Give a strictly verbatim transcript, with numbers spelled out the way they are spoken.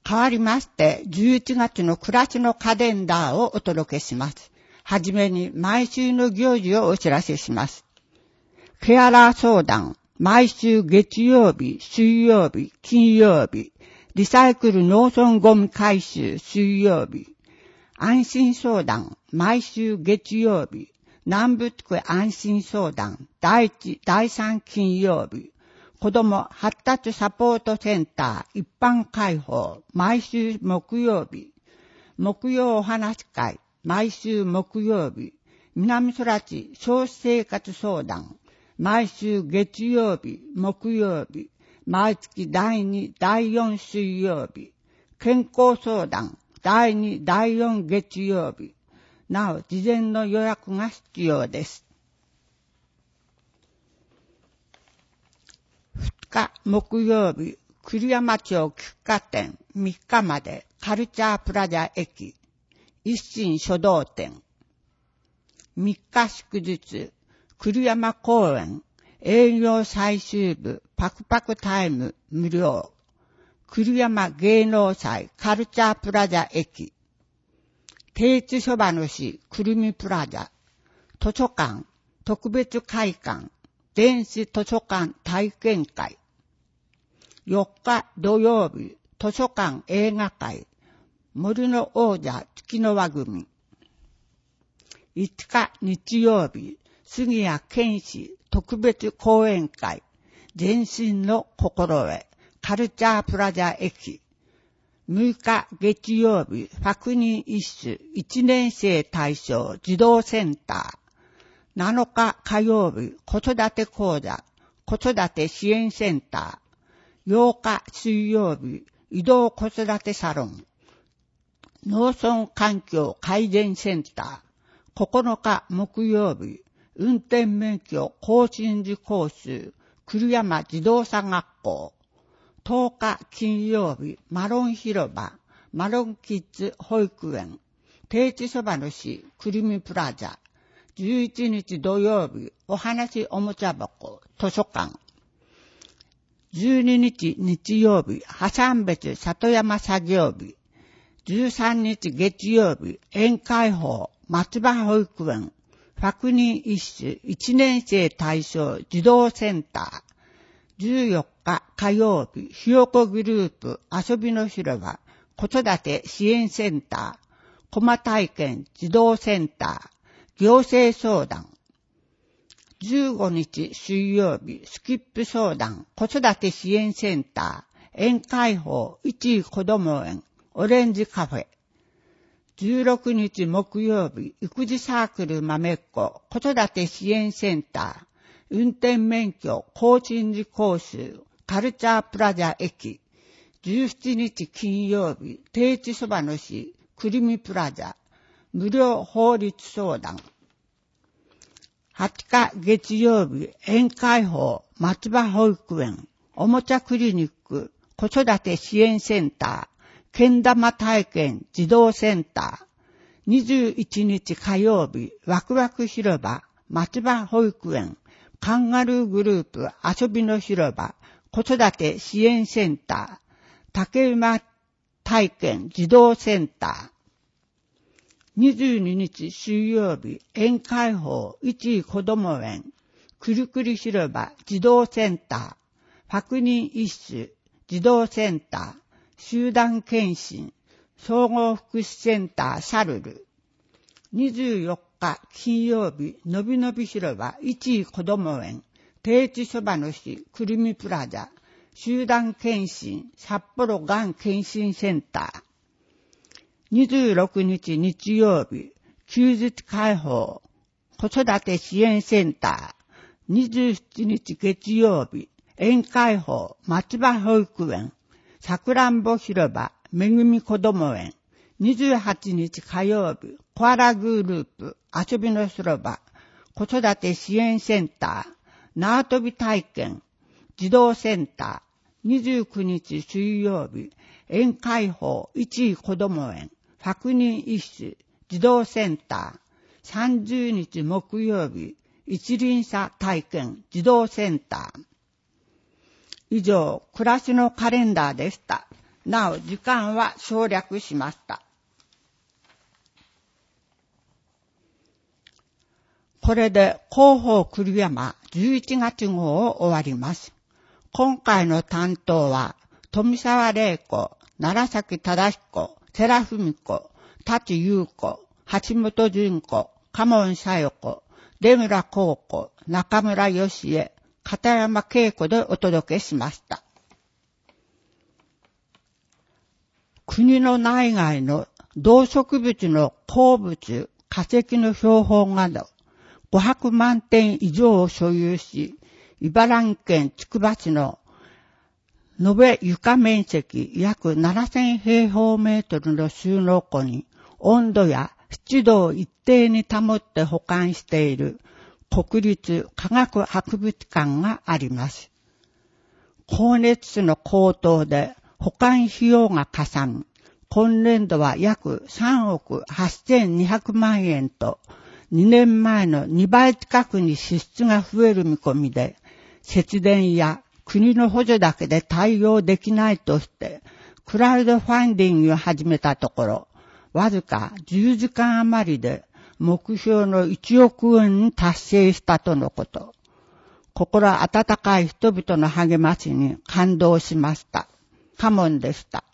変わりまして、じゅういちがつの暮らしのカレンダーをお届けします。はじめに毎週の行事をお知らせします。ケアラー相談、毎週月曜日、水曜日、金曜日、リサイクル農村ゴミ回収水曜日、安心相談、毎週月曜日、南部地区安心相談、第一、第三金曜日、子ども発達サポートセンター一般開放、毎週木曜日、木曜お話会、毎週木曜日、南空地少子生活相談、毎週月曜日、木曜日、毎月第二、第四水曜日、健康相談、第二、第四月曜日、なお、事前の予約が必要です。二日木曜日、栗山町喫茶店三日までカルチャープラザ駅、一心書道店。三日祝日、栗山公園、営業最終部、パクパクタイム無料。栗山芸能祭カルチャープラザ駅。定置そばの市くるみプラザ。図書館、特別会館、電子図書館体験会。よっか土曜日、図書館映画会、森の王者月の輪組。いつか日曜日、杉谷健士特別講演会、全身の心得、カルチャープラザ駅。むいか月曜日、百人一首いちねん生対象児童センター。なのか火曜日、子育て講座、子育て支援センター。ようか水曜日、移動子育てサロン。農村環境改善センター。ここのか木曜日、運転免許更新時講習、栗山自動車学校。とおか金曜日、マロン広場、マロンキッズ保育園、定置そばの市、くるみプラザ。じゅういちにち土曜日、お話おもちゃ箱、図書館。じゅうににち日曜日、破産別里山作業日。じゅうさんにち月曜日、宴会法、松葉保育園、百人一首いちねん生対象児童センター。じゅうよっか火曜日、ひよこグループ遊びの広場子育て支援センター、コマ体験児童センター、行政相談。じゅうごにち水曜日、スキップ相談子育て支援センター、宴会法一位子ども園、オレンジカフェ。じゅうろくにち木曜日、育児サークル豆っ子子育て支援センター、運転免許更新時講習、カルチャープラザ駅。じゅうしちにち金曜日、定置そばの市、くるみプラザ、無料法律相談。はつか月曜日、宴会法、松葉保育園、おもちゃクリニック、子育て支援センター、けん玉体験児童センター。にじゅういちにち火曜日、ワクワク広場、松葉保育園、カンガルーグループ遊びの広場、子育て支援センター、竹馬体験児童センター。にじゅうににち水曜日、宴会法一位子ども園、くるくり広場児童センター、百人一首児童センター、集団検診、総合福祉センターシャルル。にじゅうよっか金曜日、のびのび広場一位子ども園、定置そばの市くるみプラザ、集団検診札幌がん検診センター。にじゅうろくにち日曜日、休日開放子育て支援センター。にじゅうしちにち月曜日、宴会法松葉保育園、さくらんぼ広場めぐみ子ども園。にじゅうはちにち火曜日、コアラグループ遊びの広場子育て支援センター、縄跳び体験児童センター。にじゅうくにち水曜日、宴会法一位子ども園、百人一首児童センター。さんじゅうにち木曜日、一輪車体験児童センター。以上、暮らしのカレンダーでした。 なお時間は省略しました。これで広報栗山じゅういちがつ号を終わります。今回の担当は富沢玲子、楢崎忠彦、世良文子、舘優子、橋本純子、嘉門小夜子、出村幸子、中村義恵、片山恵子でお届けしました。国の内外の動植物の鉱物、化石の標本などごひゃくまんてん以上を所有し、茨城県つくば市の延べ床面積約ななせんへいほうメートルの収納庫に温度や湿度を一定に保って保管している国立科学博物館があります。光熱費の高騰で保管費用がかさみ、今年度は約さんおくはっせんにひゃくまんえんと、にねんまえのにばい近くに支出が増える見込みで、節電や国の補助だけで対応できないとして、クラウドファンディングを始めたところ、わずかじゅうじかん余りで目標のいちおくえんに達成したとのこと。心温かい人々の励ましに感動しました。カモンでした。